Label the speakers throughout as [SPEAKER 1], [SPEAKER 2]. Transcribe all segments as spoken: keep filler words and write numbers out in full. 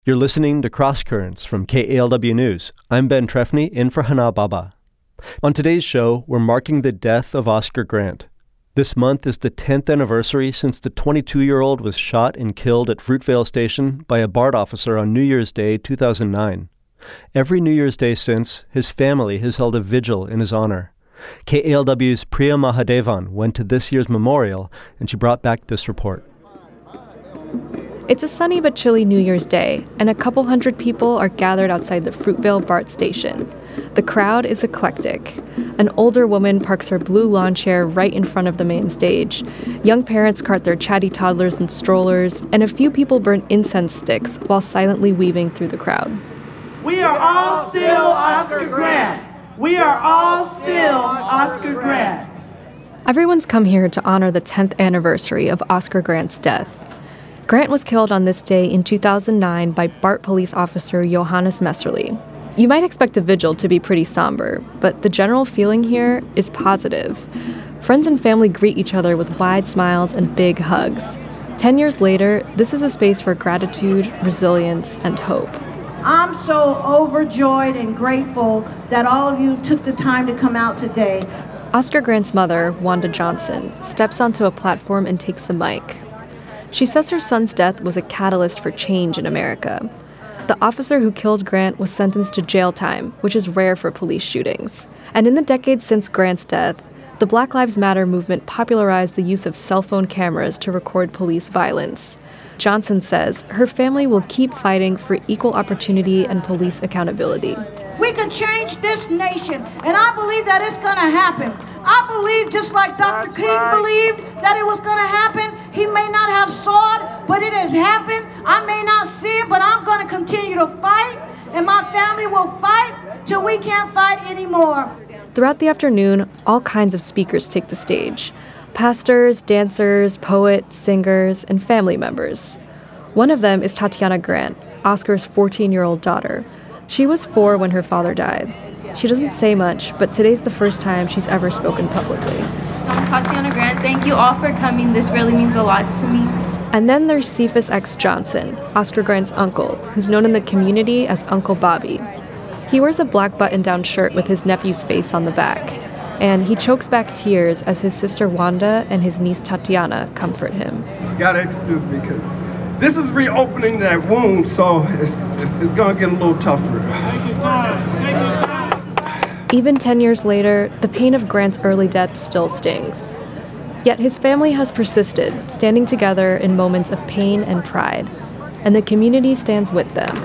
[SPEAKER 1] You're listening to Cross Currents from K A L W News. I'm Ben Trefny, in for Hana Baba. On today's show, we're marking the death of Oscar Grant. This month is the tenth anniversary since the twenty-two-year-old was shot and killed at Fruitvale Station by a BART officer on New Year's Day two thousand nine. Every New Year's Day since, his family has held a vigil in his honor. K A L W's Priya Mahadevan went to this year's memorial, and she brought back this report.
[SPEAKER 2] It's a sunny but chilly New Year's Day, and a couple hundred people are gathered outside the Fruitvale BART station. The crowd is eclectic. An older woman parks her blue lawn chair right in front of the main stage. Young parents cart their chatty toddlers in strollers, and a few people burn incense sticks while silently weaving through the crowd.
[SPEAKER 3] We are all still Oscar Grant. We are all still Oscar Grant.
[SPEAKER 2] Everyone's come here to honor the tenth anniversary of Oscar Grant's death. Grant was killed on this day in two thousand nine by BART police officer Johannes Messerly. You might expect a vigil to be pretty somber, but the general feeling here is positive. Friends and family greet each other with wide smiles and big hugs. Ten years later, this is a space for gratitude, resilience, and hope.
[SPEAKER 3] I'm so overjoyed and grateful that all of you took the time to come out today.
[SPEAKER 2] Oscar Grant's mother, Wanda Johnson, steps onto a platform and takes the mic. She says her son's death was a catalyst for change in America. The officer who killed Grant was sentenced to jail time, which is rare for police shootings. And in the decades since Grant's death, the Black Lives Matter movement popularized the use of cell phone cameras to record police violence. Johnson says her family will keep fighting for equal opportunity and police accountability.
[SPEAKER 3] We can change this nation, and I believe that it's going to happen. I believe, just like Doctor King believed that it was going to happen, he may not have saw it, but it has happened. I may not see it, but I'm going to continue to fight, and my family will fight till we can't fight anymore.
[SPEAKER 2] Throughout the afternoon, all kinds of speakers take the stage. Pastors, dancers, poets, singers, and family members. One of them is Tatiana Grant, Oscar's fourteen-year-old daughter. She was four when her father died. She doesn't say much, but today's the first time she's ever spoken publicly.
[SPEAKER 4] I'm Tatiana Grant. Thank you all for coming. This really means a lot to me.
[SPEAKER 2] And then there's Cephas X. Johnson, Oscar Grant's uncle, who's known in the community as Uncle Bobby. He wears a black button-down shirt with his nephew's face on the back, and he chokes back tears as his sister Wanda and his niece Tatiana comfort him.
[SPEAKER 5] You gotta excuse me, because this is reopening that wound, so it's, it's, it's gonna get a little tougher.
[SPEAKER 4] Take your time. Take your time.
[SPEAKER 2] Even ten years later, the pain of Grant's early death still stings. Yet his family has persisted, standing together in moments of pain and pride, and the community stands with them.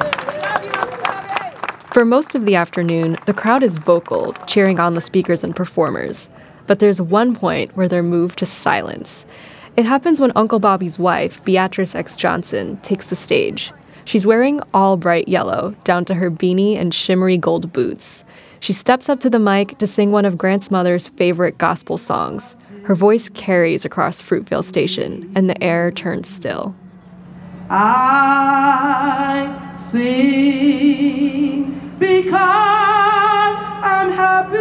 [SPEAKER 2] For most of the afternoon, the crowd is vocal, cheering on the speakers and performers. But there's one point where they're moved to silence. It happens when Uncle Bobby's wife, Beatrice X. Johnson, takes the stage. She's wearing all bright yellow, down to her beanie and shimmery gold boots. She steps up to the mic to sing one of Grant's mother's favorite gospel songs. Her voice carries across Fruitvale Station, and the air turns still.
[SPEAKER 3] I sing because I'm happy.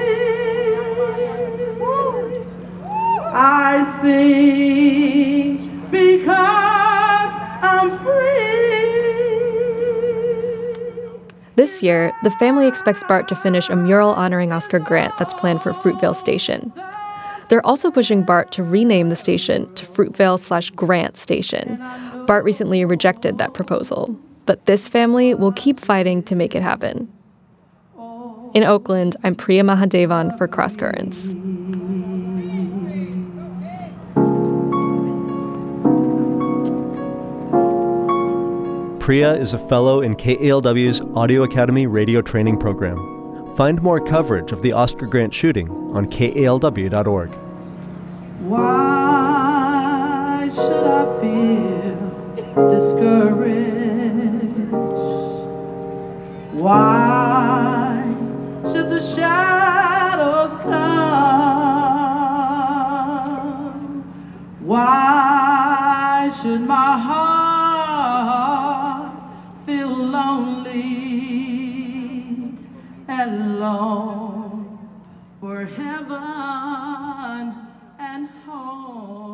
[SPEAKER 3] I sing because I'm free.
[SPEAKER 2] This year, the family expects BART to finish a mural honoring Oscar Grant that's planned for Fruitvale Station. They're also pushing BART to rename the station to Fruitvale slash Grant Station. BART recently rejected that proposal, but this family will keep fighting to make it happen. In Oakland, I'm Priya Mahadevan for Cross Currents.
[SPEAKER 1] Priya is a fellow in K A L W's Audio Academy radio training program. Find more coverage of the Oscar Grant shooting on K A L W dot org.
[SPEAKER 3] Why should I feel discouraged? Why should the shadows come? Why should my heart feel lonely and long for heaven and home?